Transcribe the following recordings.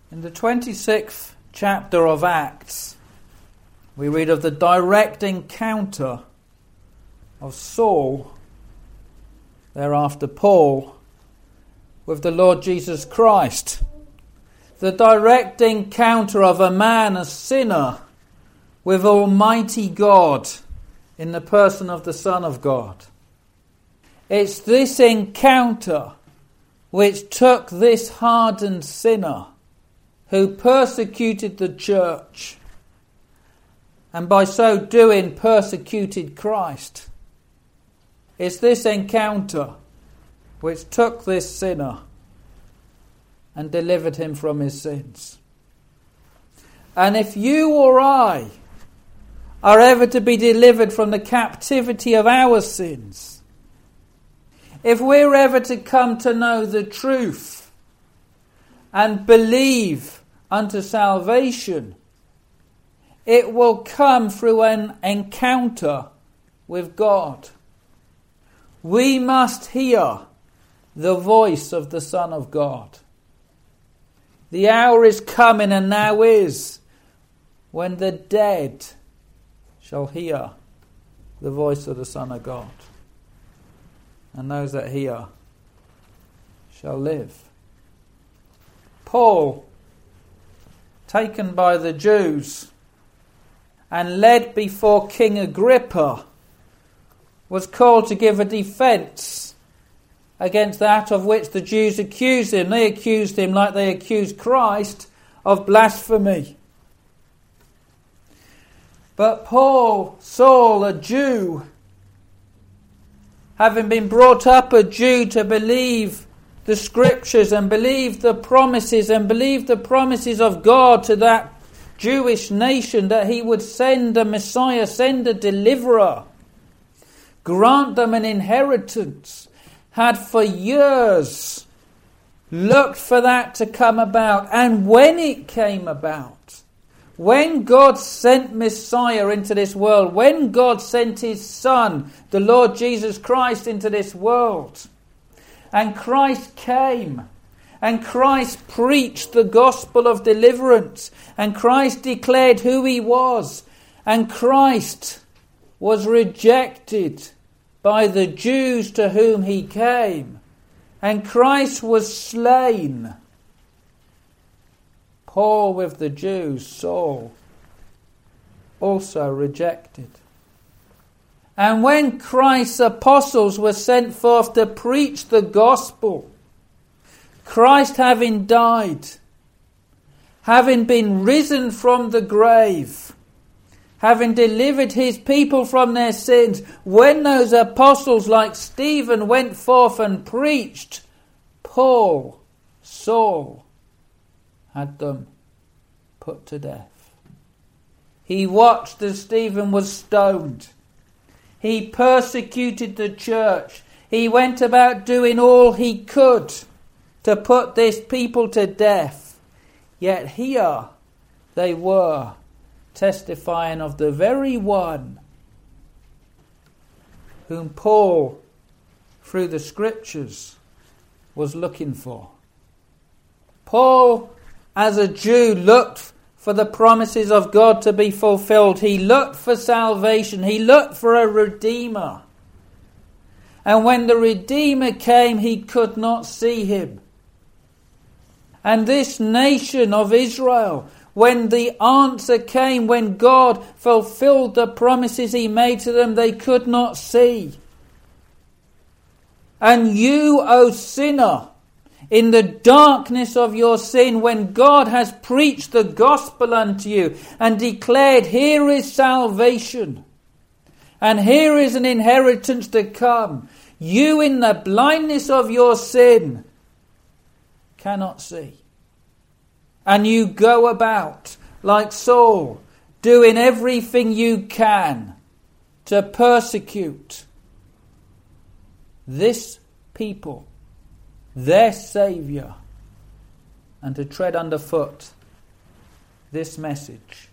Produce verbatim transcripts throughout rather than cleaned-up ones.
In the twenty-sixth chapter of Acts, we read of the direct encounter of Saul, thereafter Paul, with the Lord Jesus Christ. The direct encounter of a man, a sinner, with Almighty God in the person of the Son of God. It's this encounter which took this hardened sinner who persecuted the church, and by so doing persecuted Christ. It's this encounter which took this sinner and delivered him from his sins. And if you or I are ever to be delivered from the captivity of our sins, if we're ever to come to know the truth and believe unto salvation, it will come through an encounter with God. We must hear the voice of the Son of God. The hour is coming, and now is, when the dead shall hear the voice of the Son of God, and those that hear shall live. Paul, taken by the Jews and led before King Agrippa, was called to give a defence against that of which the Jews accused him. They accused him, like they accused Christ, of blasphemy. But Paul, Saul, a Jew, having been brought up a Jew to believe the Scriptures and believe the promises and believe the promises of God to that Jewish nation, that he would send a Messiah, send a deliverer, grant them an inheritance, had for years looked for that to come about. And when it came about, when God sent Messiah into this world, when God sent his Son, the Lord Jesus Christ, into this world, and Christ came, and Christ preached the gospel of deliverance, and Christ declared who he was, and Christ was rejected by the Jews to whom he came, and Christ was slain. Paul with the Jews, Saul, also rejected. And when Christ's apostles were sent forth to preach the gospel, Christ having died, having been risen from the grave, having delivered his people from their sins, when those apostles like Stephen went forth and preached, Paul, Saul, had them put to death. He watched as Stephen was stoned. He persecuted the church. He went about doing all he could to put this people to death. Yet here they were, testifying of the very one whom Paul, through the Scriptures, was looking for. Paul, as a Jew, looked for the promises of God to be fulfilled. He looked for salvation. He looked for a Redeemer. And when the Redeemer came, he could not see him. And this nation of Israel, when the answer came, when God fulfilled the promises he made to them, they could not see. And you, O sinner, in the darkness of your sin, when God has preached the gospel unto you and declared, here is salvation and here is an inheritance to come, you in the blindness of your sin cannot see. And you go about, like Saul, doing everything you can to persecute this people, their Saviour, and to tread underfoot this message.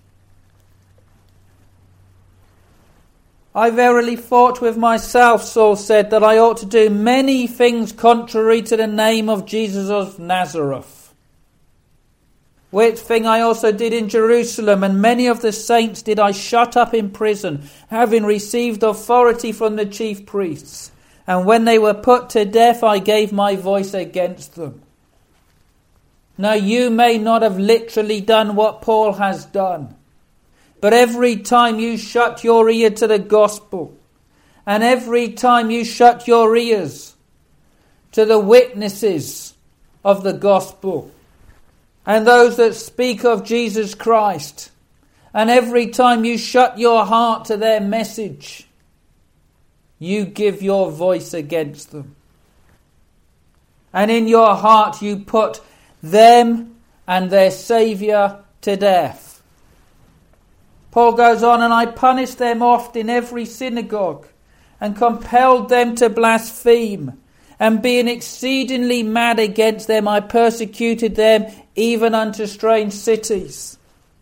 I verily thought with myself, Saul said, that I ought to do many things contrary to the name of Jesus of Nazareth. which thing I also did in Jerusalem, and many of the saints did I shut up in prison, having received authority from the chief priests. And when they were put to death, I gave my voice against them. Now you may not have literally done what Paul has done, but every time you shut your ear to the gospel, and every time you shut your ears to the witnesses of the gospel, and those that speak of Jesus Christ, and every time you shut your heart to their message, you give your voice against them. And in your heart you put them and their Saviour to death. Paul goes on, and I punished them oft in every synagogue, and compelled them to blaspheme. And being exceedingly mad against them, I persecuted them even unto strange cities.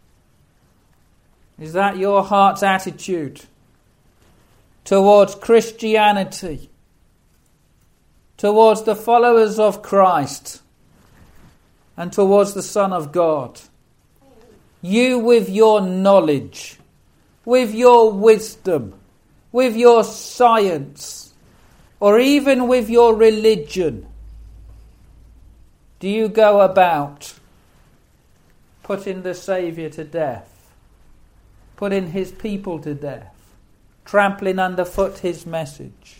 Is that your heart's attitude towards Christianity, towards the followers of Christ, and towards the Son of God? You, with your knowledge, with your wisdom, with your science, or even with your religion, do you go about putting the Saviour to death, putting his people to death, trampling underfoot his message?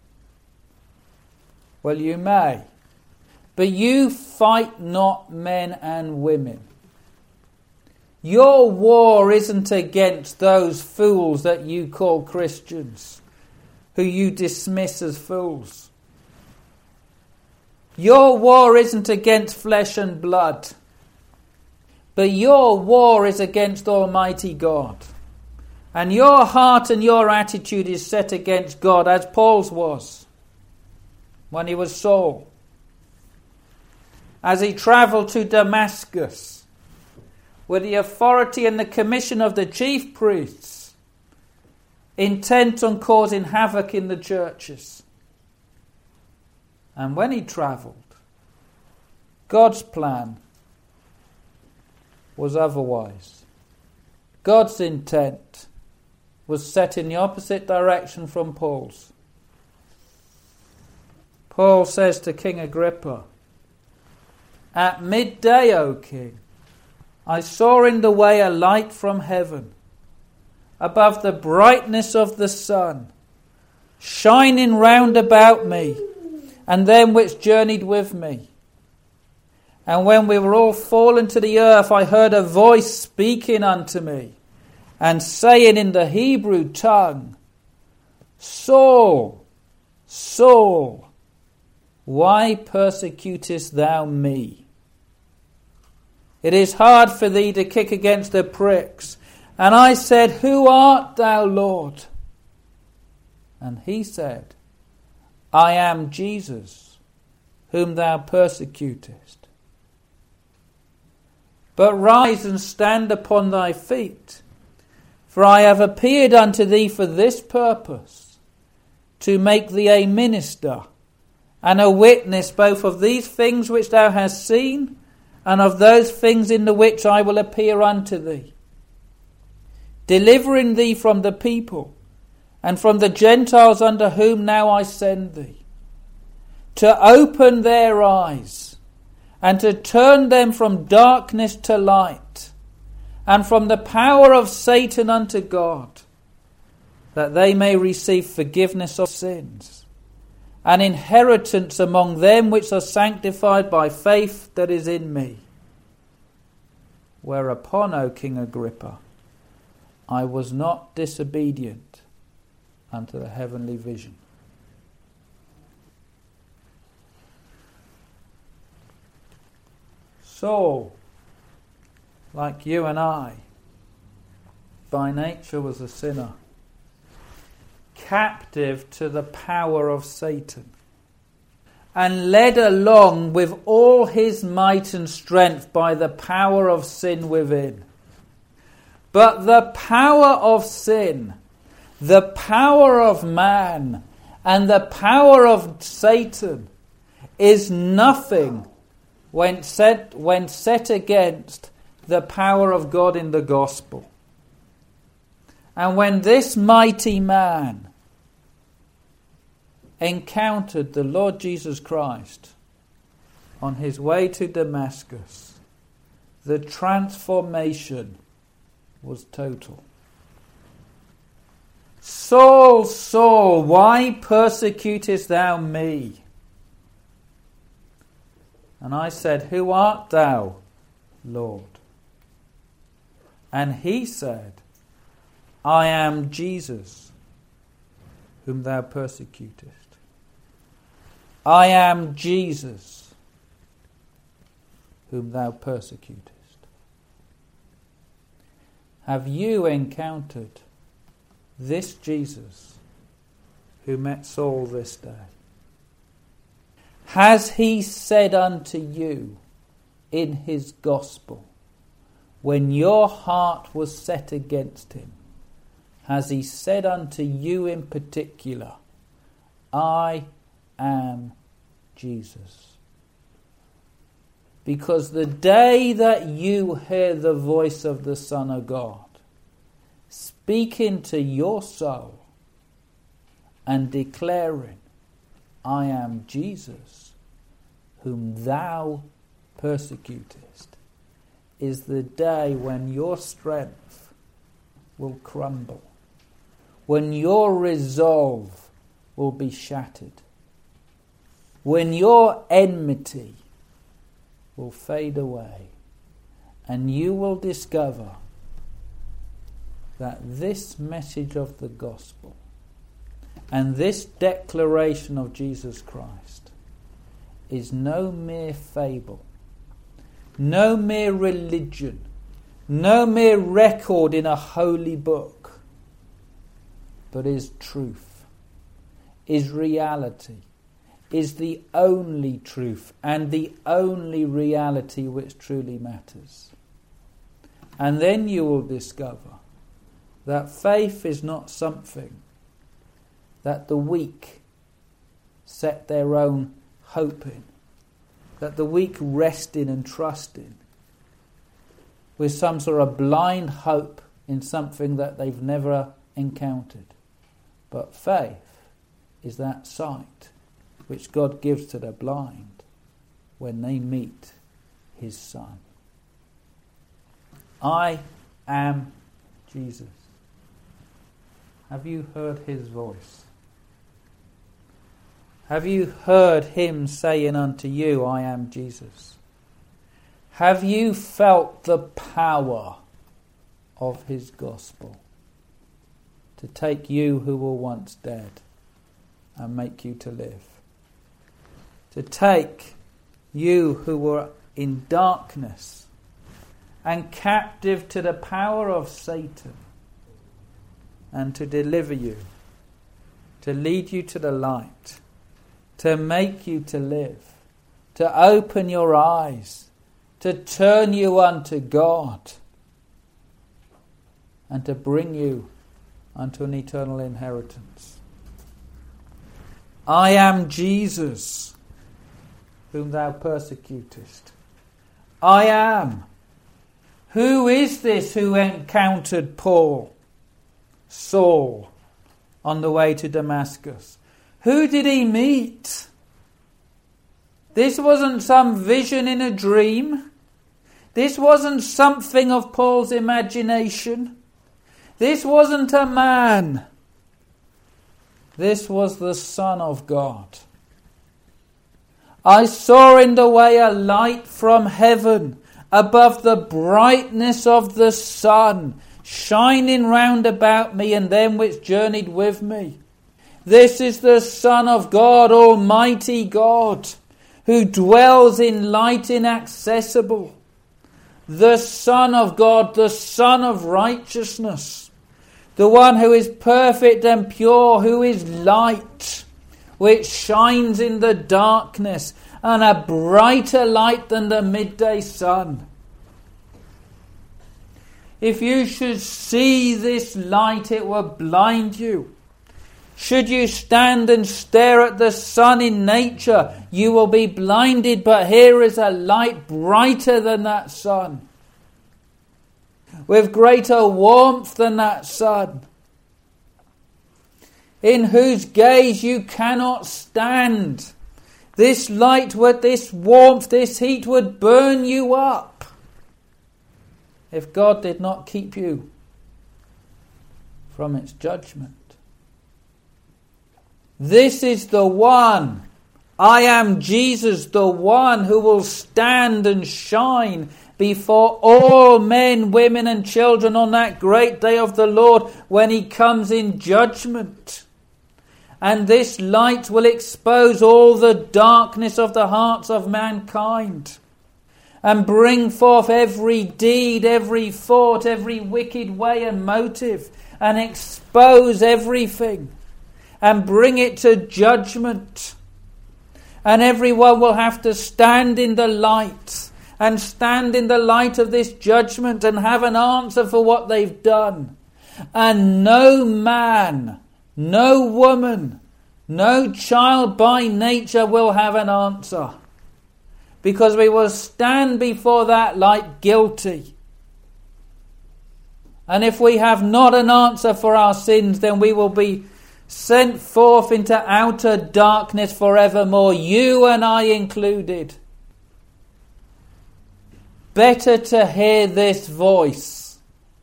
Well, you may, but you fight not men and women. Your war isn't against those fools that you call Christians, who you dismiss as fools. Your war isn't against flesh and blood, but your war is against Almighty God. And your heart and your attitude is set against God, as Paul's was when he was Saul. As he travelled to Damascus with the authority and the commission of the chief priests, intent on causing havoc in the churches. And when he travelled, God's plan was otherwise. God's intent was set in the opposite direction from Paul's. Paul says to King Agrippa, "At midday, O king, I saw in the way a light from heaven, above the brightness of the sun, shining round about me, and them which journeyed with me. And when we were all fallen to the earth, I heard a voice speaking unto me, and saying in the Hebrew tongue, Saul, Saul, why persecutest thou me? It is hard for thee to kick against the pricks. And I said, Who art thou, Lord? And he said, I am Jesus, whom thou persecutest. But rise and stand upon thy feet, for I have appeared unto thee for this purpose, to make thee a minister and a witness both of these things which thou hast seen, and of those things in the which I will appear unto thee, delivering thee from the people and from the Gentiles unto whom now I send thee, to open their eyes and to turn them from darkness to light and from the power of Satan unto God, that they may receive forgiveness of sins, an inheritance among them which are sanctified by faith that is in me. Whereupon, O King Agrippa, I was not disobedient unto the heavenly vision." Saul, like you and I, by nature was a sinner, captive to the power of Satan, and led along with all his might and strength by the power of sin within. But the power of sin, the power of man, and the power of Satan is nothing when set, when set against the power of God in the gospel. And when this mighty man encountered the Lord Jesus Christ on his way to Damascus, the transformation was total. Saul, Saul, why persecutest thou me? And I said, Who art thou, Lord? And he said, I am Jesus, whom thou persecutest. I am Jesus, whom thou persecutest. Have you encountered this Jesus who met Saul this day? Has he said unto you in his gospel, when your heart was set against him, has he said unto you in particular, I am Jesus? Because the day that you hear the voice of the Son of God speaking to your soul and declaring, I am Jesus, whom thou persecutest, is the day when your strength will crumble, when your resolve will be shattered, when your enmity will fade away, and you will discover that this message of the gospel and this declaration of Jesus Christ is no mere fable, no mere religion, no mere record in a holy book, but is truth, is reality, is the only truth and the only reality which truly matters. And then you will discover that faith is not something that the weak set their own hope in, that the weak rest in and trust in, with some sort of blind hope in something that they've never encountered. But faith is that sight which God gives to the blind when they meet his Son. I am Jesus. Have you heard his voice? Have you heard him saying unto you, I am Jesus? Have you felt the power of his gospel to take you who were once dead and make you to live? To take you who were in darkness and captive to the power of Satan, and to deliver you, to lead you to the light, to make you to live, to open your eyes, to turn you unto God, and to bring you unto an eternal inheritance. I am Jesus, whom thou persecutest. I am. Who is this who encountered Paul, Saul, on the way to Damascus? Who did he meet? This wasn't some vision in a dream. This wasn't something of Paul's imagination. This wasn't a man. This was the Son of God. I saw in the way a light from heaven above the brightness of the sun, shining round about me and them which journeyed with me. This is the Son of God, Almighty God, who dwells in light inaccessible. The Son of God, the Son of righteousness, the one who is perfect and pure, who is light, which shines in the darkness, and a brighter light than the midday sun. If you should see this light, it will blind you. Should you stand and stare at the sun in nature, you will be blinded, but here is a light brighter than that sun. with greater warmth than that sun, in whose gaze you cannot stand. This light would, this warmth, this heat would burn you up if God did not keep you from its judgment. This is the one, I am Jesus, the one who will stand and shine before all men, women and children on that great day of the Lord when he comes in judgment. And this light will expose all the darkness of the hearts of mankind and bring forth every deed, every thought, every wicked way and motive, and expose everything and bring it to judgment. And everyone will have to stand in the light and stand in the light of this judgment and have an answer for what they've done. And no man, no woman, no child by nature will have an answer, because we will stand before that light guilty. And if we have not an answer for our sins, then we will be sent forth into outer darkness forevermore, you and I included. Better to hear this voice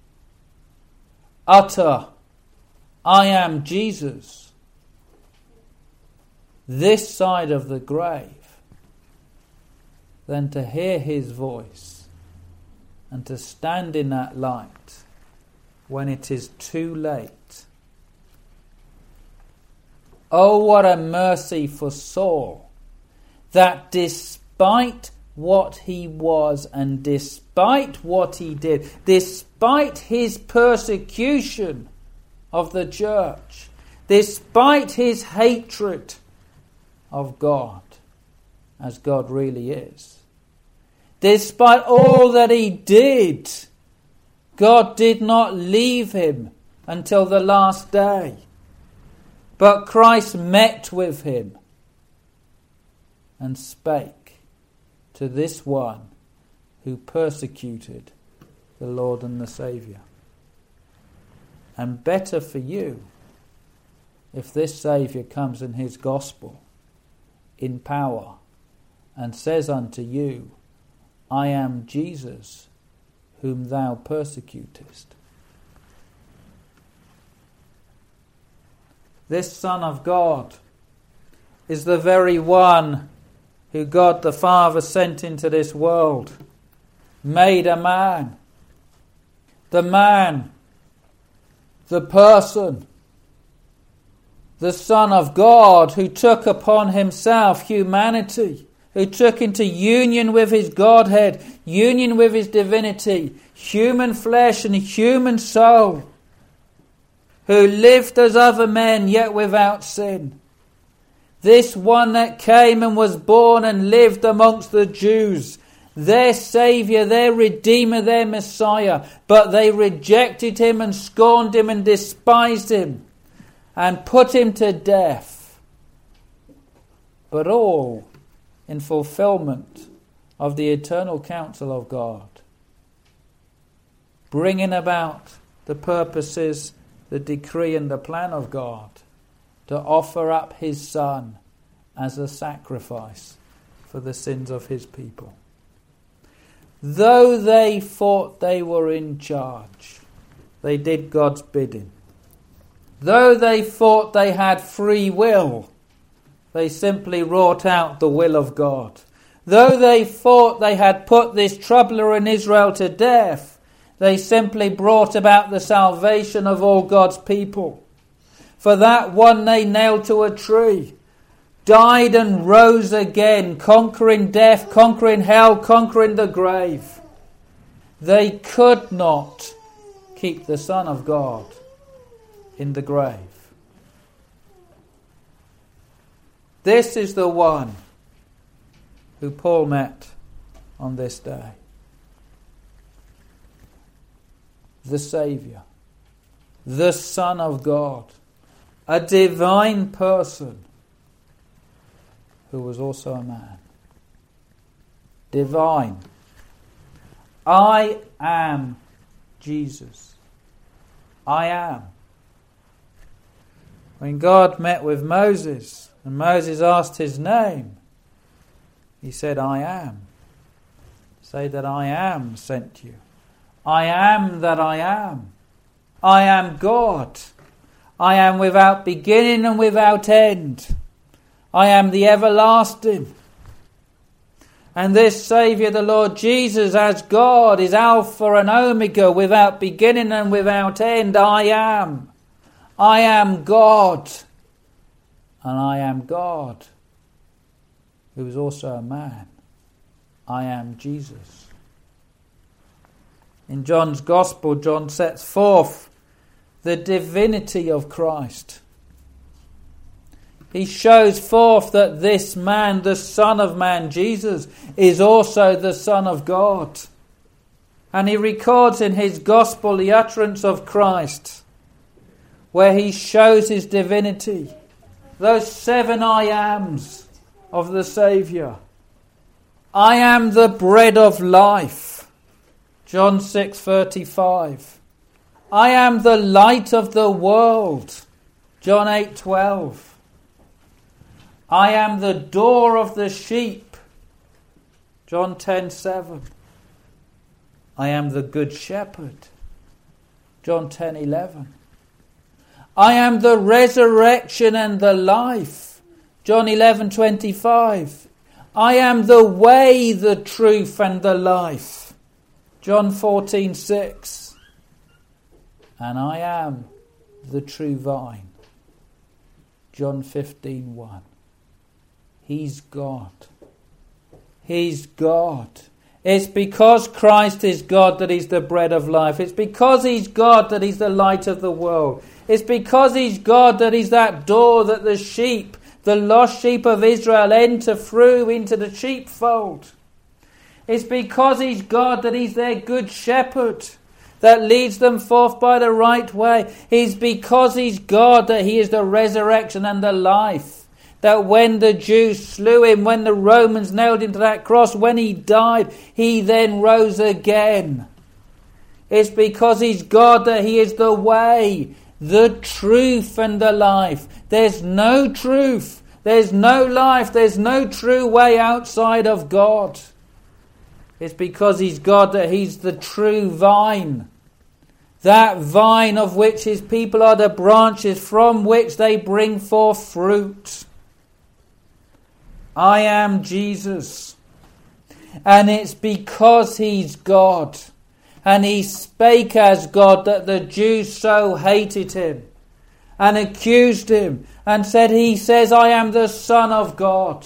utter, I am Jesus, this side of the grave, than to hear his voice and to stand in that light when it is too late. Oh, what a mercy for Saul, that despite what he was and despite what he did, despite his persecution of the church, despite his hatred of God, as God really is, despite all that he did, God did not leave him until the last day. But Christ met with him and spake to this one who persecuted the Lord and the Saviour. And better for you if this Saviour comes in his gospel in power and says unto you, I am Jesus whom thou persecutest. This Son of God is the very one who God the Father sent into this world, made a man. The man, the person, the Son of God who took upon himself humanity, who took into union with his Godhead, union with his divinity, human flesh and human soul, who lived as other men yet without sin. This one that came and was born and lived amongst the Jews, their Saviour, their Redeemer, their Messiah, but they rejected him and scorned him and despised him and put him to death. But all in fulfillment of the eternal counsel of God, bringing about the purposes, the decree and the plan of God to offer up his Son as a sacrifice for the sins of his people. Though they thought they were in charge, they did God's bidding. Though they thought they had free will, they simply wrought out the will of God. Though they thought they had put this troubler in Israel to death, they simply brought about the salvation of all God's people. For that one they nailed to a tree, died and rose again, conquering death, conquering hell, conquering the grave. They could not keep the Son of God in the grave. This is the one who Paul met on this day. The Saviour, the Son of God, a divine person who was also a man. Divine. I am Jesus. I am. When God met with Moses and Moses asked his name, he said, I am. Say that I am sent you. I am that I am. I am God. I am without beginning and without end. I am the everlasting. And this Saviour, the Lord Jesus, as God, is Alpha and Omega, without beginning and without end. I am. I am God. And I am God, who is also a man. I am Jesus. In John's Gospel, John sets forth the divinity of Christ. He shows forth that this man, the Son of Man, Jesus, is also the Son of God. And he records in his Gospel the utterance of Christ, where he shows his divinity. Those seven I ams of the Saviour. I am the bread of life. John six thirty-five. I am the light of the world. John eight twelve. I am the door of the sheep. John ten seven. I am the good shepherd. John ten eleven. I am the resurrection and the life. John eleven twenty-five. I am the way, the truth and the life. John fourteen six. And I am the true vine. John fifteen one. He's God. He's God. It's because Christ is God that he's the bread of life. It's because he's God that he's the light of the world. It's because he's God that he's that door that the sheep, the lost sheep of Israel, enter through into the sheepfold. It's because he's God that he's their good shepherd that leads them forth by the right way. It's because he's God that he is the resurrection and the life. That when the Jews slew him, when the Romans nailed him to that cross, when he died, he then rose again. It's because he's God that he is the way, the truth and the life. There's no truth, there's no life, there's no true way outside of God. It's because he's God that he's the true vine. That vine of which his people are the branches from which they bring forth fruit. I am Jesus. And it's because he's God. And he spake as God that the Jews so hated him and accused him and said, he says, I am the Son of God.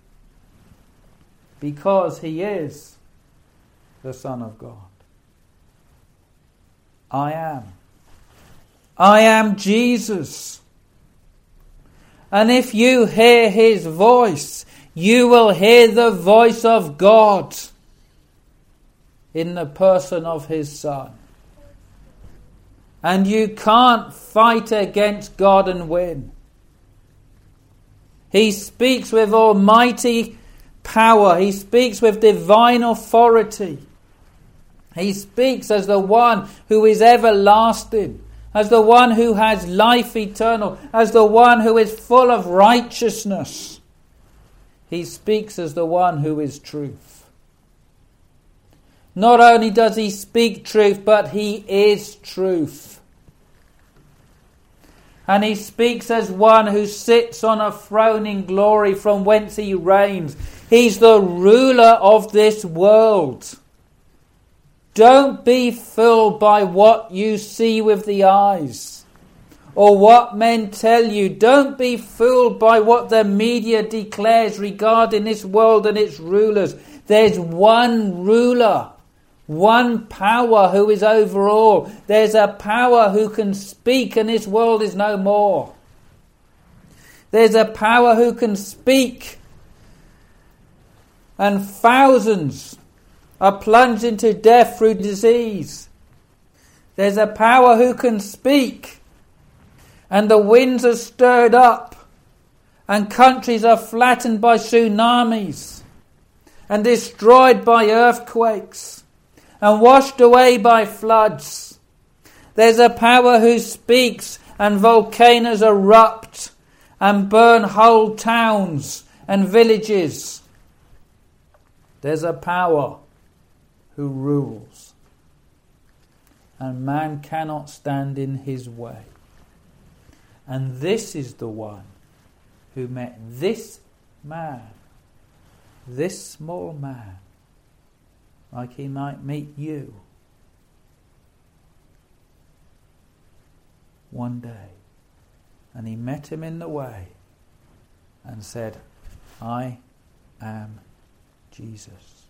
Because he is the Son of God. I am. I am Jesus. And if you hear his voice, you will hear the voice of God in the person of his Son. And you can't fight against God and win. He speaks with almighty power. He speaks with divine authority. He speaks as the one who is everlasting, as the one who has life eternal, as the one who is full of righteousness. He speaks as the one who is truth. Not only does he speak truth, but he is truth. And he speaks as one who sits on a throne in glory from whence he reigns. He's the ruler of this world. Don't be fooled by what you see with the eyes or what men tell you. Don't be fooled by what the media declares regarding this world and its rulers. There's one ruler, one power who is over all. There's a power who can speak and this world is no more. There's a power who can speak and thousands are plunged into death through disease. There's a power who can speak and the winds are stirred up and countries are flattened by tsunamis and destroyed by earthquakes and washed away by floods. There's a power who speaks and volcanoes erupt and burn whole towns and villages. There's a power who rules, and man cannot stand in his way. And this is the one who met this man, this small man, like he might meet you one day. And he met him in the way and said, I am Jesus.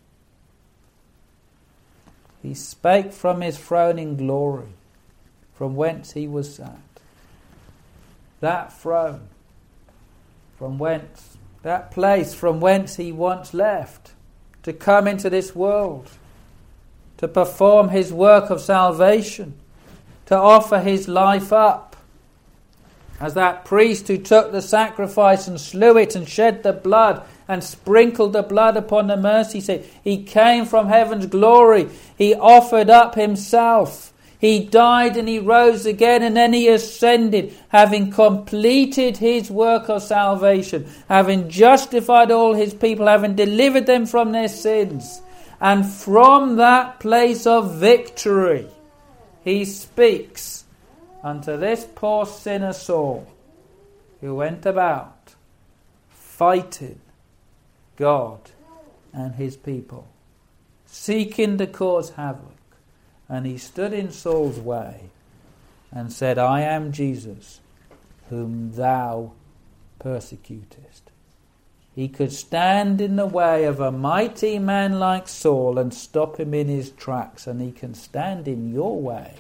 He spake from his throne in glory, from whence he was sat. That throne, from whence, that place from whence he once left, to come into this world, to perform his work of salvation, to offer his life up, as that priest who took the sacrifice and slew it and shed the blood and sprinkled the blood upon the mercy seat. He came from heaven's glory. He offered up himself. He died and he rose again, and then he ascended, having completed his work of salvation, having justified all his people, having delivered them from their sins. And from that place of victory, he speaks unto this poor sinner Saul, who went about fighting God and his people, seeking to cause havoc. And he stood in Saul's way and said, I am Jesus, whom thou persecutest. He could stand in the way of a mighty man like Saul and stop him in his tracks, and he can stand in your way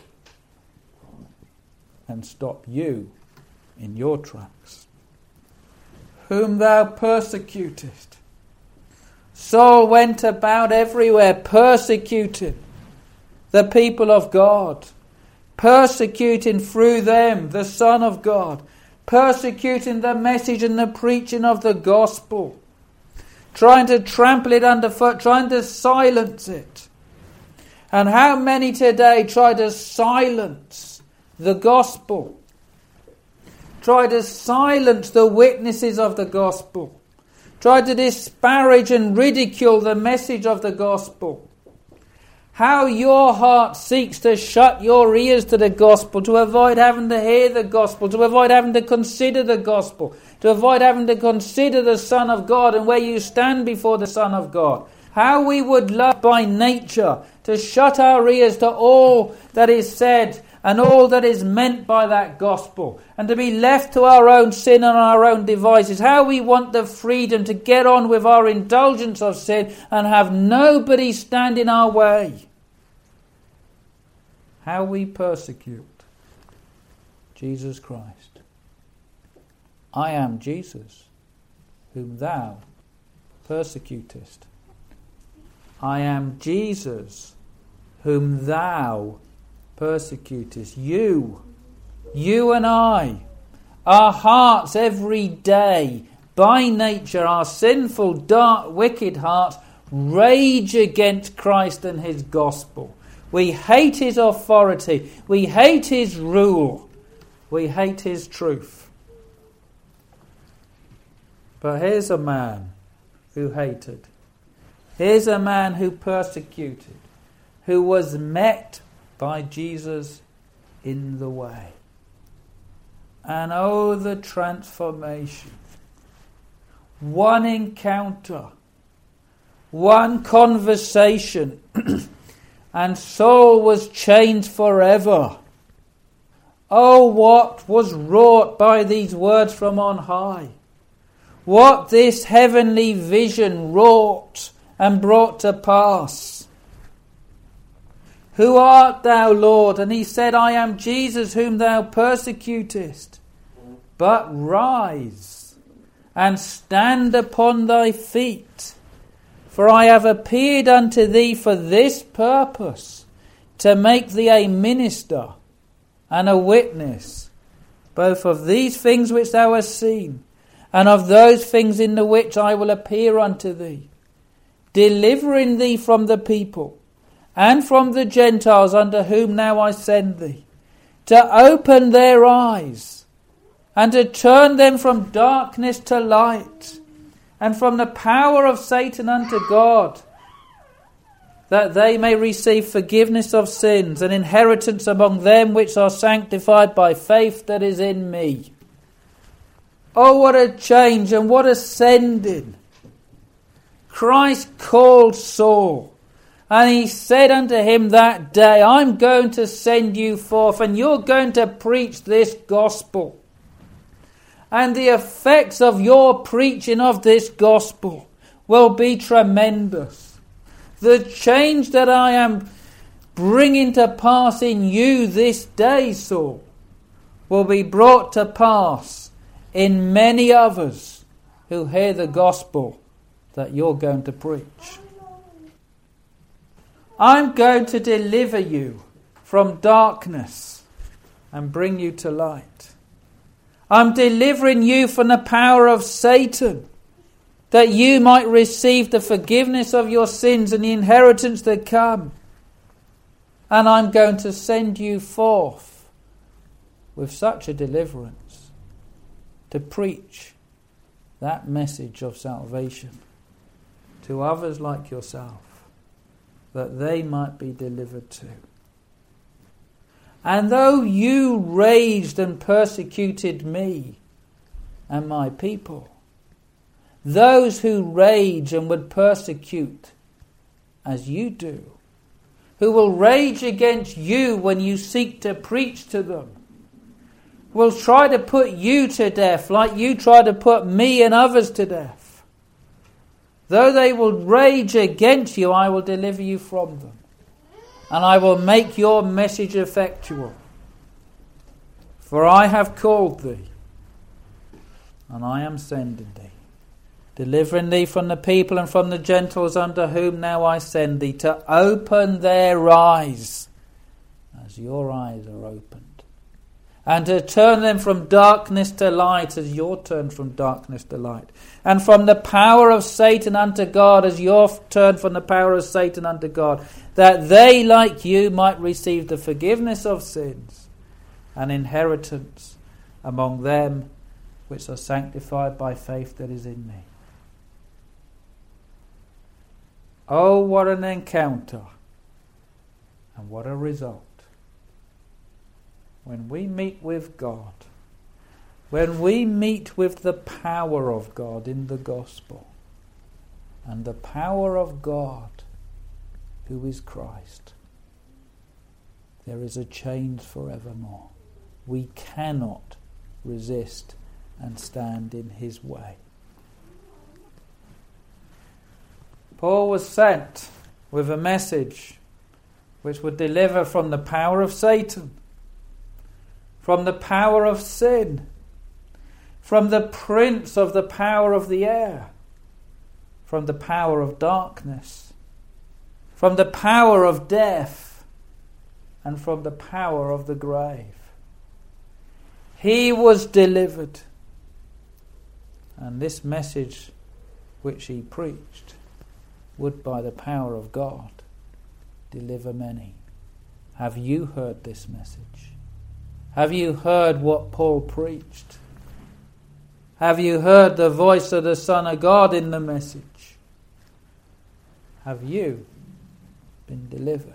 and stop you in your tracks. Whom thou persecutest. Saul went about everywhere persecuting the people of God, persecuting through them the Son of God, persecuting the message and the preaching of the gospel, trying to trample it underfoot, trying to silence it. And how many today try to silence the gospel, try to silence the witnesses of the gospel, try to disparage and ridicule the message of the gospel? How your heart seeks to shut your ears to the gospel, to avoid having to hear the gospel, to avoid having to consider the gospel, to avoid having to consider the Son of God and where you stand before the Son of God. How we would love by nature to shut our ears to all that is said and all that is meant by that gospel, and to be left to our own sin and our own devices. How we want the freedom to get on with our indulgence of sin and have nobody stand in our way. How we persecute Jesus Christ. I am Jesus, whom thou persecutest. I am Jesus, whom thou persecutest. You, you and I, our hearts every day, by nature, our sinful, dark, wicked hearts, rage against Christ and his gospel. We hate his authority. We hate his rule. We hate his truth. But here's a man who hated. Here's a man who persecuted, who was met by Jesus in the way. And oh, the transformation. One encounter, one conversation, and Saul was changed forever. Oh, what was wrought by these words from on high. What this heavenly vision wrought and brought to pass. Who art thou, Lord? And he said, I am Jesus whom thou persecutest. But rise and stand upon thy feet. For I have appeared unto thee for this purpose, to make thee a minister and a witness, both of these things which thou hast seen, and of those things in the which I will appear unto thee, delivering thee from the people, and from the Gentiles unto whom now I send thee, to open their eyes and to turn them from darkness to light and from the power of Satan unto God, that they may receive forgiveness of sins and inheritance among them which are sanctified by faith that is in me. Oh, what a change and what a sending. Christ called Saul, and he said unto him that day, I'm going to send you forth, and you're going to preach this gospel. And the effects of your preaching of this gospel will be tremendous. The change that I am bringing to pass in you this day, Saul, will be brought to pass in many others who hear the gospel that you're going to preach. I'm going to deliver you from darkness and bring you to light. I'm delivering you from the power of Satan, that you might receive the forgiveness of your sins and the inheritance that come. And I'm going to send you forth with such a deliverance to preach that message of salvation to others like yourself, that they might be delivered too. And though you raged and persecuted me and my people, those who rage and would persecute as you do, who will rage against you when you seek to preach to them, will try to put you to death like you try to put me and others to death. Though they will rage against you, I will deliver you from them, and I will make your message effectual. For I have called thee, and I am sending thee, delivering thee from the people and from the Gentiles unto whom now I send thee, to open their eyes as your eyes are opened, and to turn them from darkness to light as you're turned from darkness to light, and from the power of Satan unto God as you're turned from the power of Satan unto God, that they like you might receive the forgiveness of sins and inheritance among them which are sanctified by faith that is in me. Oh, what an encounter and what a result. When we meet with God, when we meet with the power of God in the gospel, and the power of God who is Christ, there is a change forevermore. We cannot resist and stand in his way. Paul was sent with a message which would deliver from the power of Satan, from the power of sin, from the prince of the power of the air, from the power of darkness, from the power of death, and from the power of the grave. He was delivered, and this message which he preached would, by the power of God, deliver many. Have you heard this message? Have you heard what Paul preached? Have you heard the voice of the Son of God in the message? Have you been delivered?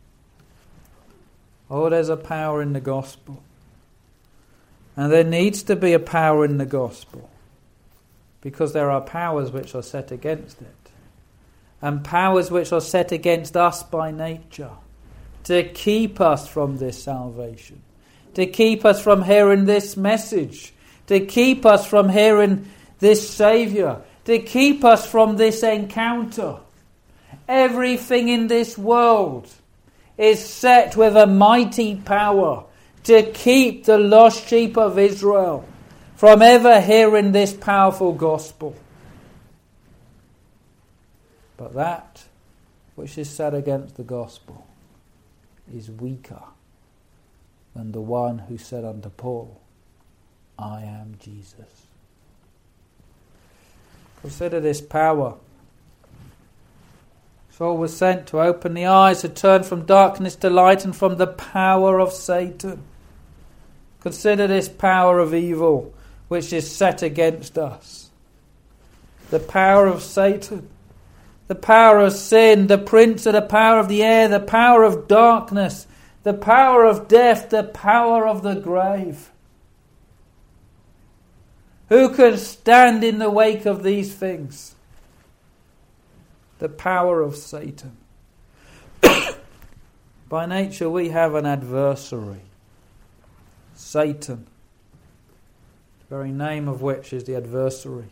Oh, there's a power in the gospel. And there needs to be a power in the gospel, because there are powers which are set against it, and powers which are set against us by nature, to keep us from this salvation, to keep us from hearing this message, to keep us from hearing this Saviour, to keep us from this encounter. Everything in this world is set with a mighty power to keep the lost sheep of Israel from ever hearing this powerful gospel. But that which is set against the gospel is weaker than the one who said unto Paul, I am Jesus. Consider this power. Saul was sent to open the eyes, to turn from darkness to light, and from the power of Satan Consider this power of evil which is set against us. The power of Satan, the power of sin, the prince of the power of the air, the power of darkness, the power of death, the power of the grave. Who can stand in the wake of these things? The power of Satan. By nature we have an adversary, Satan, the very name of which is the adversary,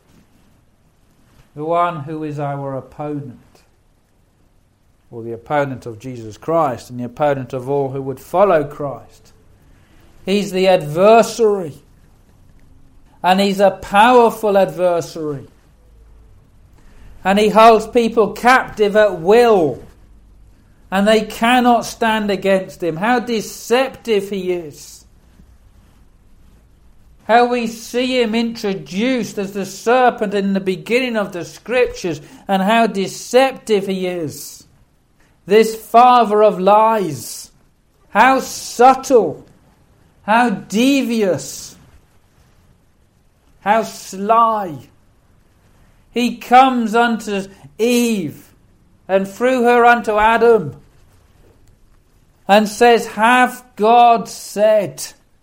the one who is our opponent, or the opponent of Jesus Christ and the opponent of all who would follow Christ. He's the adversary, and he's a powerful adversary, and he holds people captive at will, and they cannot stand against him. How deceptive he is. How we see him introduced as the serpent in the beginning of the Scriptures, and how deceptive he is. This father of lies. How subtle. How devious. How sly. He comes unto Eve, and through her unto Adam, and says, "Have God said?"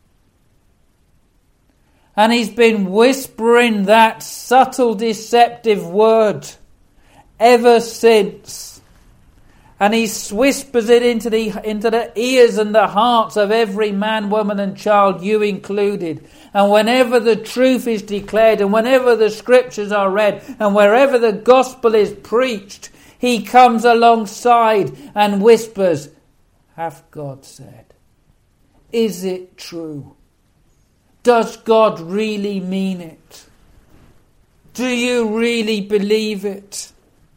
And he's been whispering that subtle, deceptive word ever since. And he whispers it into the, into the ears and the hearts of every man, woman and child, you included. And whenever the truth is declared, and whenever the Scriptures are read, and wherever the gospel is preached, he comes alongside and whispers, "Hath God said? Is it true? Does God really mean it? Do you really believe it?"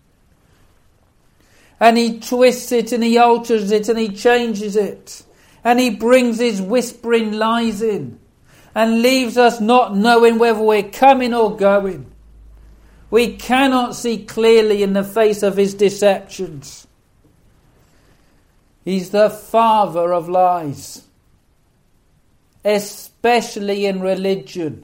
And he twists it and he alters it and he changes it. And he brings his whispering lies in and leaves us not knowing whether we're coming or going. We cannot see clearly in the face of his deceptions. He's the father of lies, especially in religion.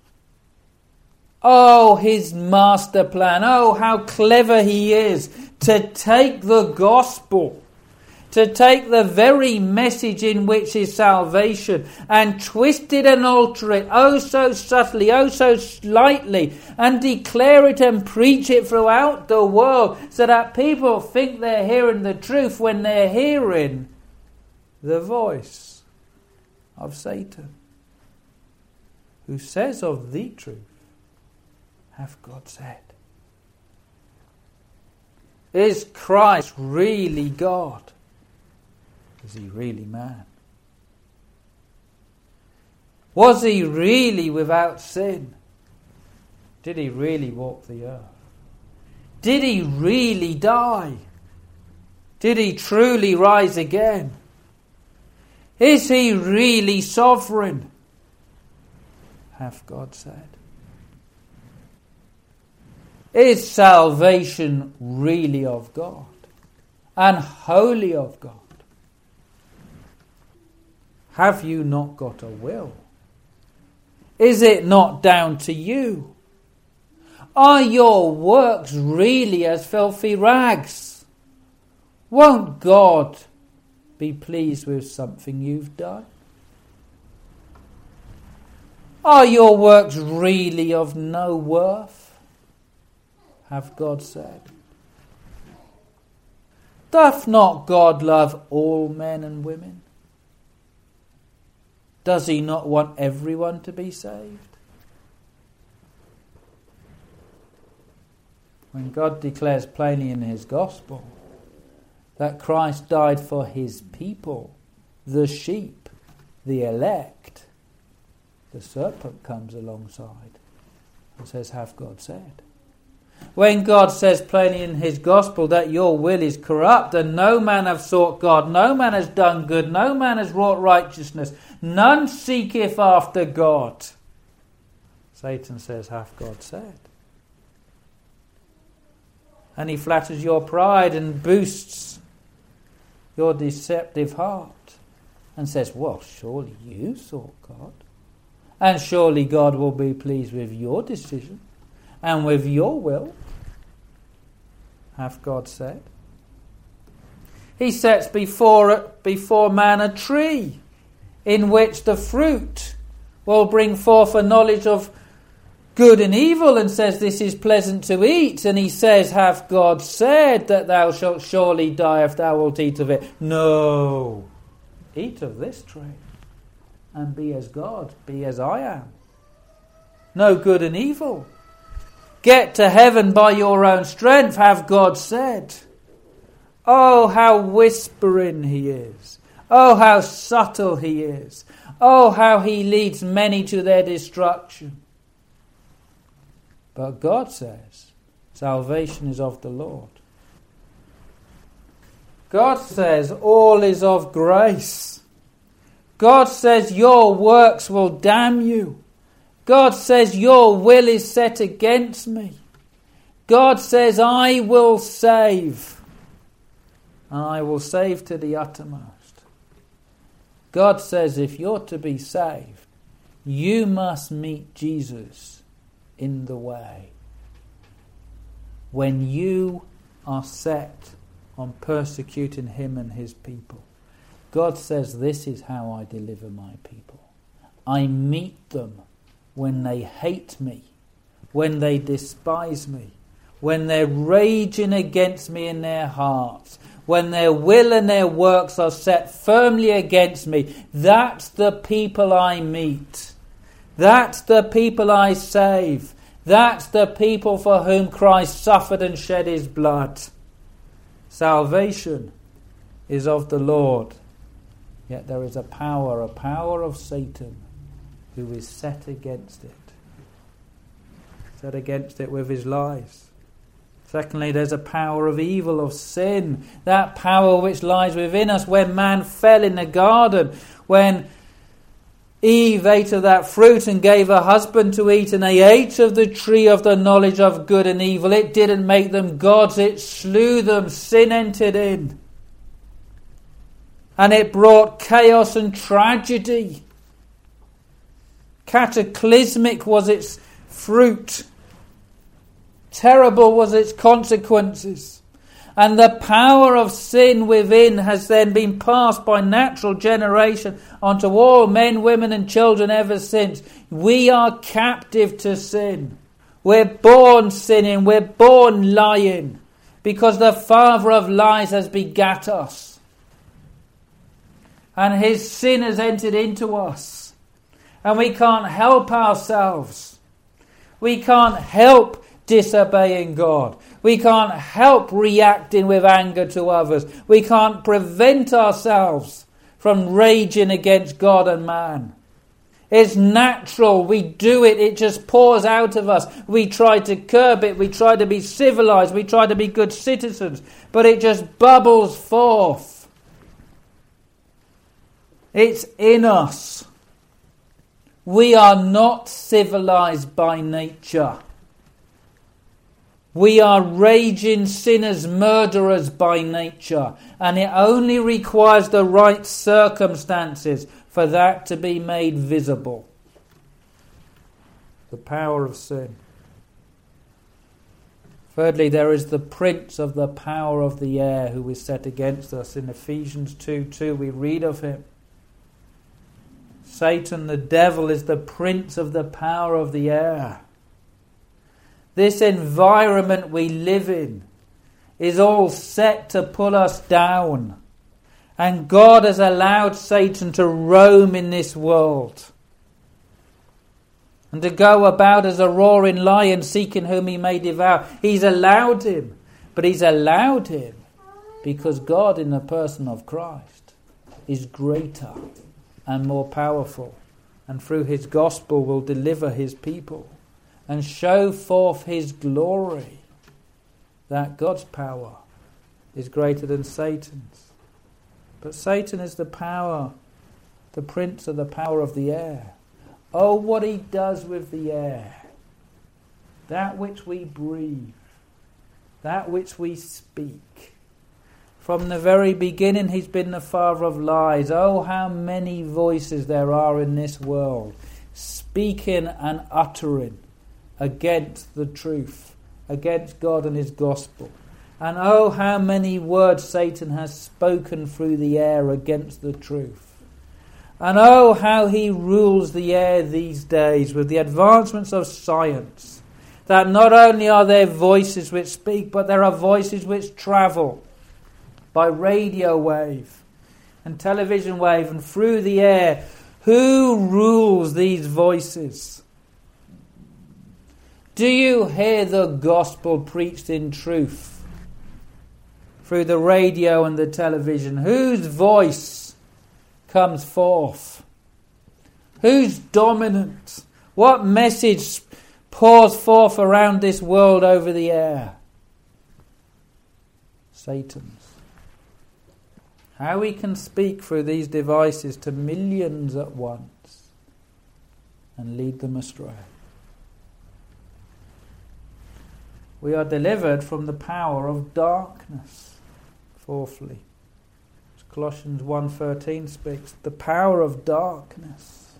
Oh, his master plan. Oh, how clever he is to take the gospel, to take the very message in which is salvation, and twist it and alter it, oh so subtly, oh so slightly, and declare it and preach it throughout the world, so that people think they're hearing the truth when they're hearing the voice of Satan, who says of the truth, "Hath God said?" Is Christ really God? Is he really man? Was he really without sin? Did he really walk the earth? Did he really die? Did he truly rise again? Is he really sovereign? Hath God said? Is salvation really of God and wholly of God? Have you not got a will? Is it not down to you? Are your works really as filthy rags? Won't God be pleased with something you've done? Are your works really of no worth? Have God said? Doth not God love all men and women? Does he not want everyone to be saved? When God declares plainly in his gospel that Christ died for his people, the sheep, the elect, the serpent comes alongside and says, "Hath God said?" When God says plainly in his gospel that your will is corrupt and no man hath sought God, no man has done good, no man has wrought righteousness, none seeketh after God, Satan says, "Hath God said?" And he flatters your pride and boosts your deceptive heart and says, well, surely you sought God. And surely God will be pleased with your decision and with your will, hath God said. He sets before, before man a tree in which the fruit will bring forth a knowledge of good and evil, and says this is pleasant to eat. And he says, hath God said that thou shalt surely die if thou wilt eat of it? No. Eat of this tree and be as God, be as I am. No good and evil. Get to heaven by your own strength, hath God said. Oh, how whispering he is. Oh, how subtle he is. Oh, how he leads many to their destruction. But God says, salvation is of the Lord. God says, all is of grace. God says, your works will damn you. God says, your will is set against me. God says, I will save. And I will save to the uttermost. God says, if you're to be saved, you must meet Jesus in the way. When you are set on persecuting him and his people, God says, this is how I deliver my people. I meet them when they hate me, when they despise me, when they're raging against me in their hearts, when their will and their works are set firmly against me. That's the people I meet. That's the people I save. That's the people for whom Christ suffered and shed his blood. Salvation is of the Lord. Yet there is a power, a power of Satan, who is set against it. Set against it with his lies. Secondly, there's a power of evil, of sin. That power which lies within us when man fell in the garden. When Eve ate of that fruit and gave her husband to eat, and they ate of the tree of the knowledge of good and evil. It didn't make them gods, it slew them. Sin entered in. And it brought chaos and tragedy. Cataclysmic was its fruit. Terrible was its consequences. And the power of sin within has then been passed by natural generation onto all men, women and children ever since. We are captive to sin. We're born sinning. We're born lying. Because the father of lies has begat us. And his sin has entered into us. And we can't help ourselves. We can't help disobeying God. We can't help reacting with anger to others. We can't prevent ourselves from raging against God and man. It's natural. We do it. It just pours out of us. We try to curb it. We try to be civilized. We try to be good citizens. But it just bubbles forth. It's in us. We are not civilized by nature. We are raging sinners, murderers by nature, and it only requires the right circumstances for that to be made visible. The power of sin. Thirdly, there is the prince of the power of the air who is set against us. In Ephesians two two we read of him. Satan, the devil, is the prince of the power of the air. This environment we live in is all set to pull us down. And God has allowed Satan to roam in this world. And to go about as a roaring lion seeking whom he may devour. He's allowed him. But he's allowed him because God in the person of Christ is greater and more powerful. And through his gospel will deliver his people. And show forth his glory. That God's power is greater than Satan's. But Satan is the power, the prince of the power of the air. Oh, what he does with the air. That which we breathe. That which we speak. From the very beginning he's been the father of lies. Oh, how many voices there are in this world, speaking and uttering against the truth, against God and his gospel. And oh, how many words Satan has spoken through the air against the truth. And oh, how he rules the air these days with the advancements of science, that not only are there voices which speak, but there are voices which travel by radio wave and television wave and through the air. Who rules these voices? Do you hear the gospel preached in truth through the radio and the television? Whose voice comes forth? Who's dominant? What message pours forth around this world over the air? Satan's. How he can speak through these devices to millions at once and lead them astray. We are delivered from the power of darkness. Fourthly, as Colossians one thirteen speaks, the power of darkness.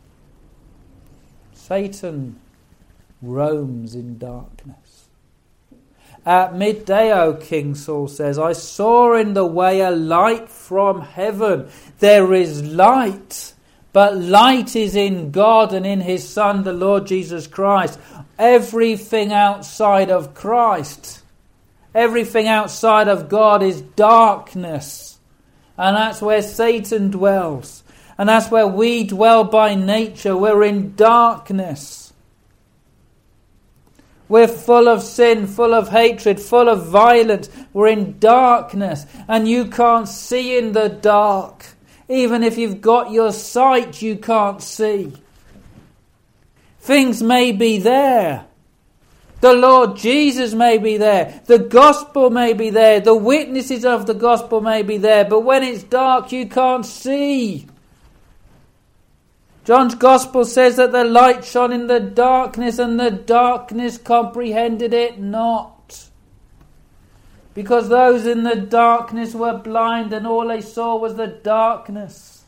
Satan roams in darkness. At midday, O King, Saul says, I saw in the way a light from heaven. There is light, but light is in God and in his Son, the Lord Jesus Christ. Everything outside of Christ, everything outside of God is darkness. And that's where Satan dwells. And that's where we dwell by nature. We're in darkness. We're full of sin, full of hatred, full of violence. We're in darkness. And you can't see in the dark. Even if you've got your sight, you can't see. Things may be there. The Lord Jesus may be there. The gospel may be there. The witnesses of the gospel may be there. But when it's dark, you can't see. John's gospel says that the light shone in the darkness, and the darkness comprehended it not. Because those in the darkness were blind, and all they saw was the darkness.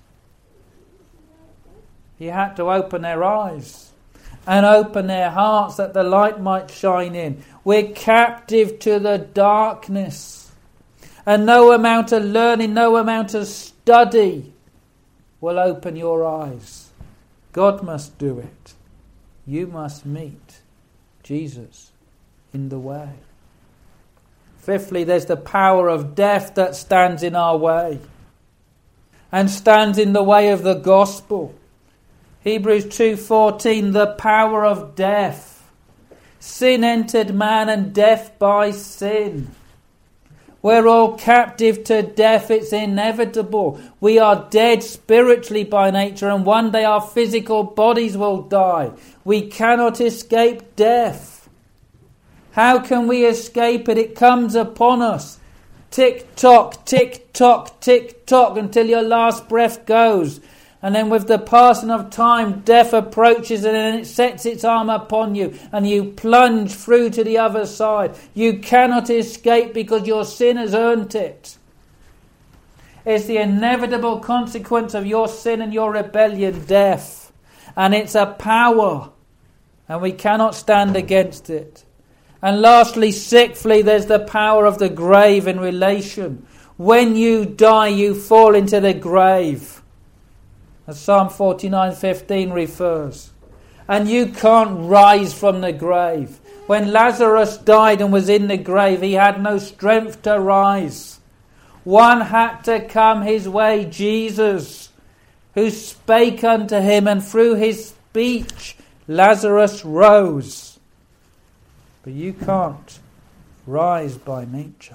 He had to open their eyes and open their hearts that the light might shine in. We're captive to the darkness. And no amount of learning, no amount of study will open your eyes. God must do it. You must meet Jesus in the way. Fifthly, there's the power of death that stands in our way and stands in the way of the gospel. Hebrews two fourteen, the power of death. Sin entered man, and death by sin. We're all captive to death. It's inevitable. We are dead spiritually by nature, and one day our physical bodies will die. We cannot escape death. How can we escape it? It comes upon us. Tick tock, tick tock, tick tock, until your last breath goes. And then with the passing of time, death approaches, and then it sets its arm upon you, and you plunge through to the other side. You cannot escape because your sin has earned it. It's the inevitable consequence of your sin and your rebellion, death. And it's a power, and we cannot stand against it. And lastly, sixthly, there's the power of the grave in relation. When you die, you fall into the grave. As Psalm forty-nine fifteen refers. And you can't rise from the grave. When Lazarus died and was in the grave, he had no strength to rise. One had to come his way, Jesus, who spake unto him, and through his speech Lazarus rose. But you can't rise by nature.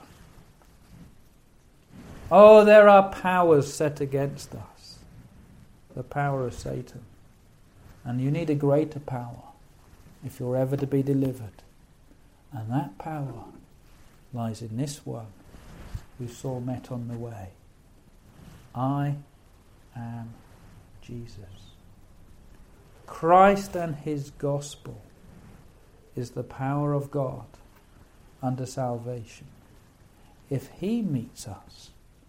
Oh, there are powers set against us. The power of Satan. And you need a greater power if you're ever to be delivered. And that power lies in this one who Saul met on the way. I am Jesus. Christ and his gospel is the power of God unto salvation. If he meets us,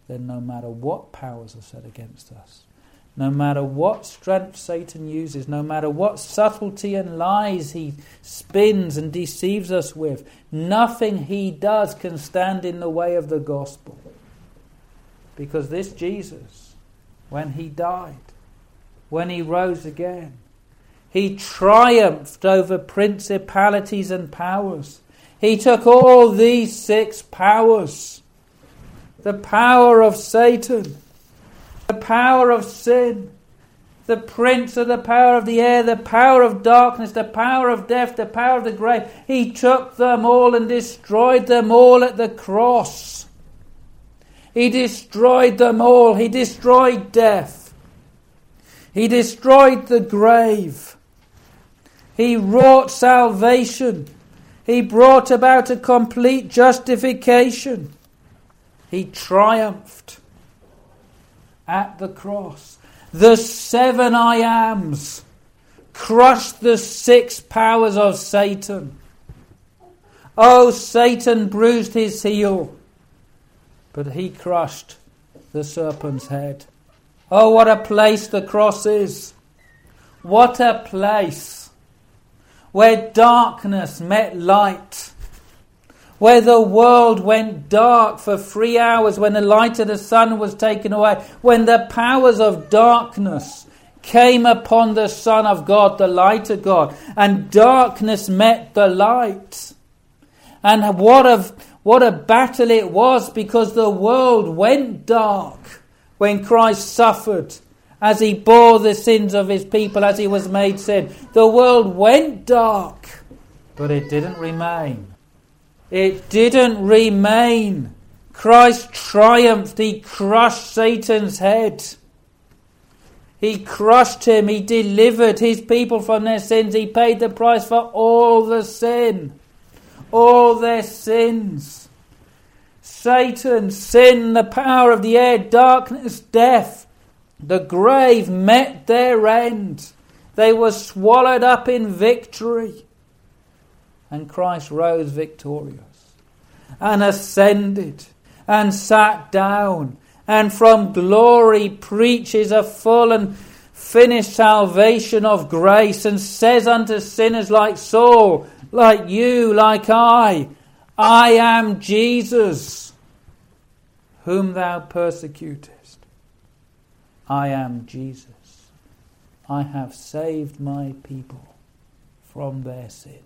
then no matter what powers are set against us, no matter what strength Satan uses, no matter what subtlety and lies he spins and deceives us with, nothing he does can stand in the way of the gospel. Because this Jesus, when he died, when he rose again, he triumphed over principalities and powers. He took all these six powers, the power of Satan, the power of sin, the prince of the power of the air, the power of darkness, the power of death, the power of the grave. He took them all and destroyed them all at the cross. He destroyed them all. He destroyed death. He destroyed the grave. He wrought salvation. He brought about a complete justification. He triumphed at the cross. The seven I ams crushed the six powers of Satan. Oh, Satan bruised his heel, but he crushed the serpent's head. Oh, what a place the cross is. What a place where darkness met light, where the world went dark for three hours when the light of the sun was taken away, when the powers of darkness came upon the Son of God, the light of God, and darkness met the light. And what a, what a battle it was, because the world went dark when Christ suffered, as he bore the sins of his people, as he was made sin. The world went dark, but it didn't remain. It didn't remain. Christ triumphed. He crushed Satan's head. He crushed him. He delivered his people from their sins. He paid the price for all the sin. All their sins. Satan, sin, the power of the air, darkness, death, the grave met their end. They were swallowed up in victory. And Christ rose victorious and ascended and sat down, and from glory preaches a full and finished salvation of grace, and says unto sinners like Saul, like you, like I, I am Jesus, whom thou persecutest. I am Jesus. I have saved my people from their sins.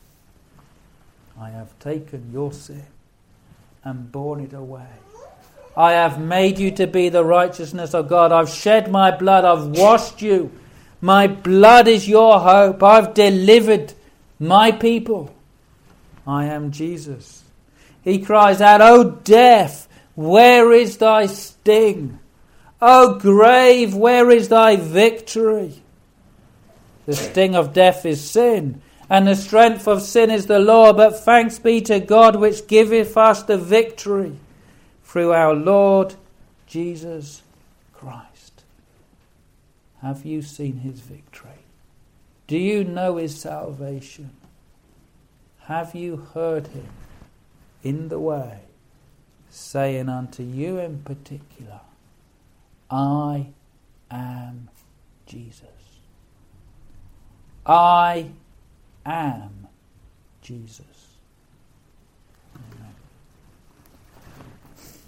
I have taken your sin and borne it away. I have made you to be the righteousness of God. I've shed my blood. I've washed you. My blood is your hope. I've delivered my people. I am Jesus. He cries out, O death, where is thy sting? O grave, where is thy victory? The sting of death is sin, and the strength of sin is the law. But thanks be to God, which giveth us the victory through our Lord Jesus Christ. Have you seen his victory? Do you know his salvation? Have you heard him in the way, saying unto you in particular, I am Jesus. I am Jesus. Amen.